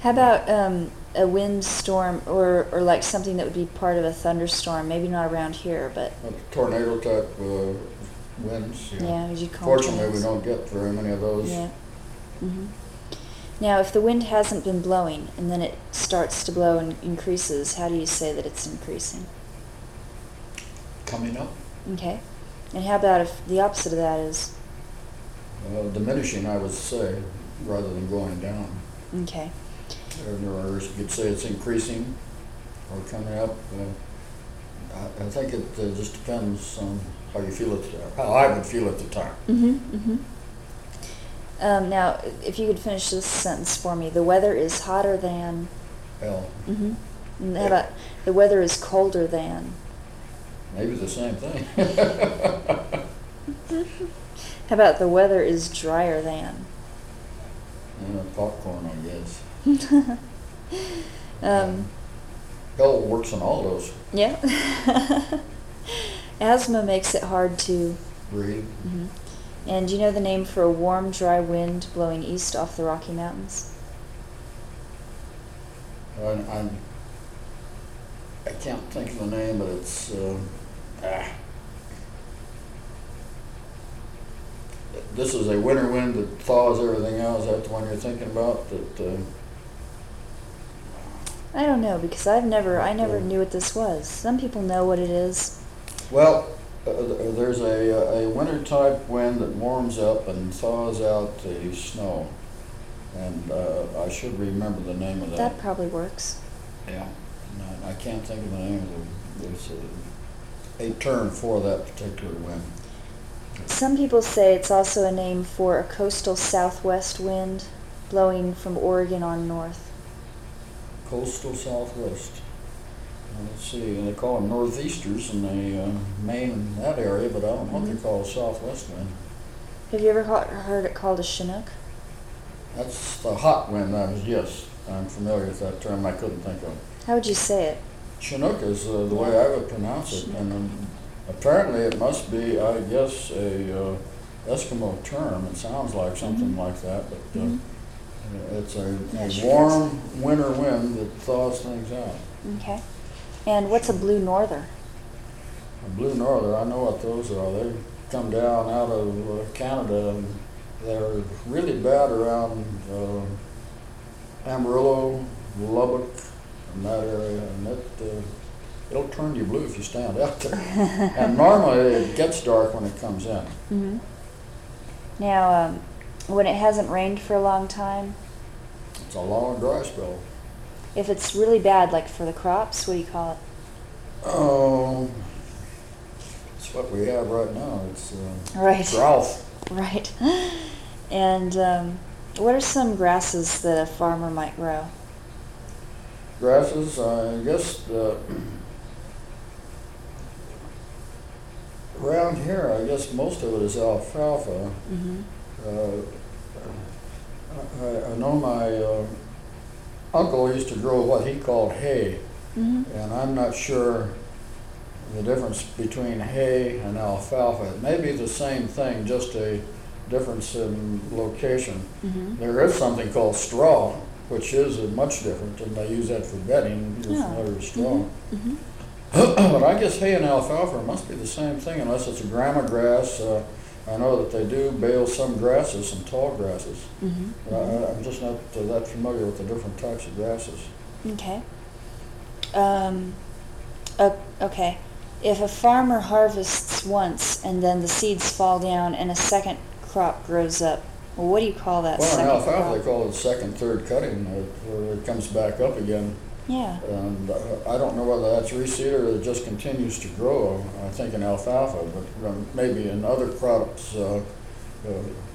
How about a windstorm or like something that would be part of a thunderstorm? Maybe not around here, but Tornado type winds. yeah, as you call them. Fortunately, we don't get very many of those. Yeah. Hmm. Now, if the wind hasn't been blowing and then it starts to blow and increases, how do you say that it's increasing? Coming up. Okay. And how about if the opposite of that is? Diminishing, I would say, rather than going down. Okay. Or you could say it's increasing or coming up. I think it just depends on how you feel how I would feel at the time. Mm-hmm. Mm-hmm. Now, if you could finish this sentence for me, the weather is hotter than. Hell. Mm-hmm. And how about the weather is colder than? Maybe the same thing. How about the weather is drier than? Popcorn, I guess. Hell works on all those. Yeah. Asthma makes it hard to Breathe. Mm-hmm. And do you know the name for a warm, dry wind blowing east off the Rocky Mountains? I can't think of the name, but it's This is a winter wind that thaws everything out. Is that the one you're thinking about? I don't know, because I never knew what this was. Some people know what it is. Well, there's a winter type wind that warms up and thaws out the snow, and I should remember the name of that. That probably works. Yeah, no, I can't think of the name of the. There's a term for that particular wind. Some people say it's also a name for a coastal southwest wind blowing from Oregon on north. Coastal southwest. Let's see, they call them northeasters in the Maine and that area, but I don't know what they call a southwest wind. Have you ever heard it called a Chinook? That's the hot wind. Yes, I'm familiar with that term. I couldn't think of it. How would you say it? Chinook is the way I would pronounce it, and apparently it must be, I guess, a Eskimo term. It sounds like something like that, but it's a warm winter wind that thaws things out. Okay. And what's a blue norther? A blue norther, I know what those are. They come down out of Canada, and they're really bad around Amarillo, Lubbock, and that area, and it'll turn you blue if you stand out there. And normally it gets dark when it comes in. Mm-hmm. Now, when it hasn't rained for a long time? It's a long dry spell. If it's really bad, like for the crops, what do you call it? Oh, it's what we have right now. It's right. drought. Right. And what are some grasses that a farmer might grow? Grasses, I guess, around here, I guess most of it is alfalfa. Mm-hmm. I know my uncle used to grow what he called hay, and I'm not sure the difference between hay and alfalfa. It may be the same thing, just a difference in location. There is something called straw, which is much different, and they use that for bedding. You're familiar with straw. But I guess hay and alfalfa must be the same thing, unless it's a grama grass. I know that they do bale some grasses, some tall grasses. I'm just not that familiar with the different types of grasses. Okay. Okay. If a farmer harvests once and then the seeds fall down and a second crop grows up, well, what do you call that second crop? Well, in alfalfa they call it second, third cutting, where it comes back up again. Yeah. And I don't know whether that's reseed or it just continues to grow, I think, in alfalfa, but maybe in other crops